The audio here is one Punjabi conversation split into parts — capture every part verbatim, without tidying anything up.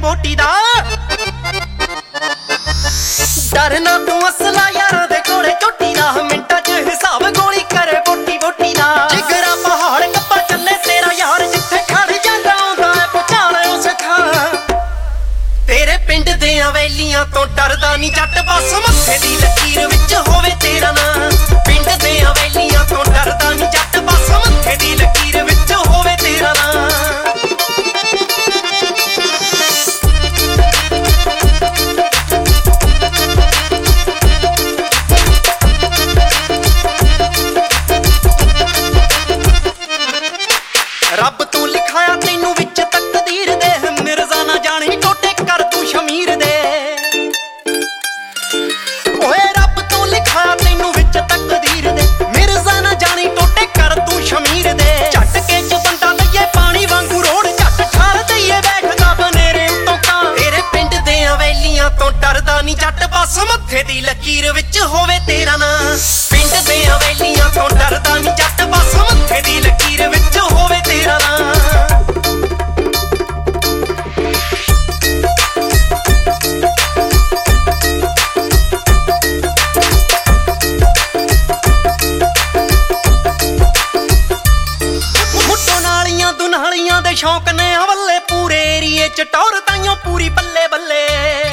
ਬੋਟੀ ਦਾ। ਡਰਨਾ ਤੂੰ ਅਸਲਾ ਯਾਰਾਂ ਦੇ ਕੋਲੇ ਝੋਟੀ ਦਾ, ਮਿੰਟਾਂ 'ਚ ਹਿਸਾਬ ਗੋਲੀ ਕਰੇ ਬੋਟੀ ਬੋਟੀ ਦਾ। ਜਿਗਰਾ ਪਹਾੜ ਕੱਪਾ ਚੱਲੇ ਤੇਰਾ ਯਾਰ, ਜਿੱਥੇ ਖੜ ਜਾਂਦਾ ਆਉਂਦਾ ਏ ਪਛਾਣ ਉਸ ਥਾਂ। ਤੇਰੇ ਪਿੰਡ ਦੇ ਹਵੇਲੀਆਂ ਤੋਂ ਡਰਦਾ ਨੀ ਜੱਟ, ਬਸ ਮੱਥੇ ਦੀ ਲਕੀਰ ਵਿੱਚ ਹੋਵੇ ਤੇਰਾ ਨਾਂ। ਪਿੰਡ ਦੇ ਹਵੇਲੀਆਂ ਤੋਂ ਡਰਦਾ ਨੀ ਜੱਟ, ਬਸ ਮੱਥੇ ਦੀ ਲਕੀਰ ਵਿੱਚ ਹੋਵੇ ਤੇਰਾ ਨਾਂ। ਰੱਬ ਤੂੰ ਲਿਖਾਇਆ ਤੈਨੂੰ ਵਿੱਚ ਤਕਦੀਰ ਦੇ, ਮਿਰਜ਼ਾ ਨਾ ਜਾਣੀ ਟੋਟੇ ਕਰ ਤੂੰ ਸ਼ਮੀਰ ਦੇ। ਓਏ ਰੱਬ ਤੂੰ ਲਿਖਾਇਆ ਤੈਨੂੰ ਵਿੱਚ ਤਕਦੀਰ ਦੇ, ਮਿਰਜ਼ਾ ਨਾ ਜਾਣੀ ਟੋਟੇ ਕਰ ਤੂੰ ਸ਼ਮੀਰ ਦੇ। ਝਟਕੇ 'ਚ ਬੰਦਾ ਲਈਏ ਪਾਣੀ ਵਾਂਗੂ ਰੋੜ, ਝੱਟ ਠਾਰ ਦਈਏ ਬੈਠਦਾ ਬਨੇਰੇ ਉੱਤੋਂ ਕਾਂ। ਤੇਰੇ ਪਿੰਡ ਦੇ ਹਵੇਲੀਆਂ ਤੋਂ ਡਰਦਾ ਨੀ ਜੱਟ, ਬਸ ਮੱਥੇ ਦੀ ਲਕੀਰ ਵਿੱਚ ਹੋਵੇ ਤੇਰਾ ਨਾਂ। ਪਿੰਡ ਦੇ ਹਵੇਲੀਆਂ ਤੋਂ ਡਰਦਾ ਨੀ ਜੱਟ, ਬਸ ਮੱਥੇ ਦੀ ਲਕੀਰ ਵਿੱਚ ਹੋਵੇ ਤੇਰਾ ਨਾਂ। ਦੁਨਾਲੀਆਂ ਦੇ ਸ਼ੌਂਕ ਨੇ ਹਵੱਲੇ, ਪੂਰੇ ਏਰੀਏ 'ਚ ਟੌਰ ਤਾਈਓ ਪੂਰੀ ਬੱਲੇ ਬੱਲੇ।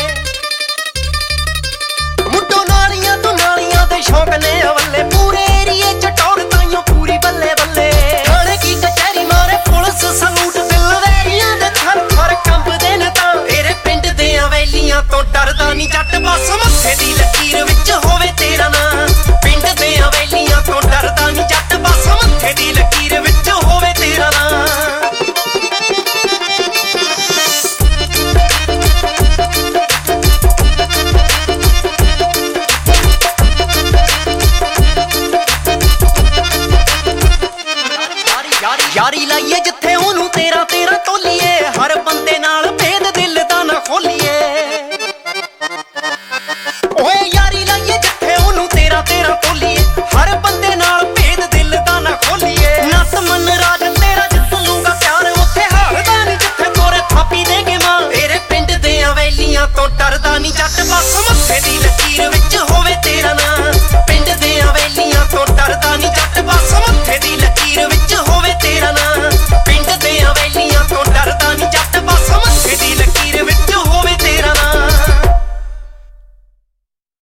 ਮੁੱਢੋਂ ਨਾਲੀਆਂ ਦੁਨਾਲੀਆਂ ਦੇ ਸ਼ੌਂਕ ਨੇ ਹਵੱਲੇ, ਪੂਰੇ ਏਰੀਏ 'ਚ ਟੌਰ ਤਾਈਓ ਪੂਰੀ ਬੱਲੇ ਬੱਲੇ। ਥਾਣੇ ਕੀ ਕਚਹਿਰੀ ਮਾਰੇ ਪੁਲਿਸ ਸਲੂਟ, ਦਿਲਦਾਰੀਆਂ ਦੇ ਥਰ ਥਰ ਕੰਬਦੇ ਨੇ ਤਾਂ। ਤੇਰੇ ਪਿੰਡ ਦੇ ਹਵੇਲੀਆਂ ਤੋਂ ਡਰਦਾ ਨੀ ਜੱਟ, ਬਸ ਮੱਥੇ ਦੀ ਲਕੀਰ ਵਿੱਚ ਹੋਵੇ ਤੇਰਾ ਨਾਂ। ਪਿੰਡ ਦੇ ਹਵੇਲੀਆਂ ਤੋਂ ਡਰਦਾ ਨੀ ਜੱਟ, ਬਸ ਮੱਥੇ ਦੀ ਲਕੀਰ ਵਿੱਚ ਹੋਵੇ ਤੇਰਾ ਨਾਂ। ਯਾਰੀ ਲਾਈਏ ਜਿੱਥੇ ਉਹਨੂੰ ਤੇਰਾ ਤੇਰਾ ਤੋਲੀਏ, ਹਰ ਬੰਦੇ ਨਾਲ ਭੇਦ ਦਿਲ ਦਾ ਨਾ ਖੋਲੀਏ। ਓਏ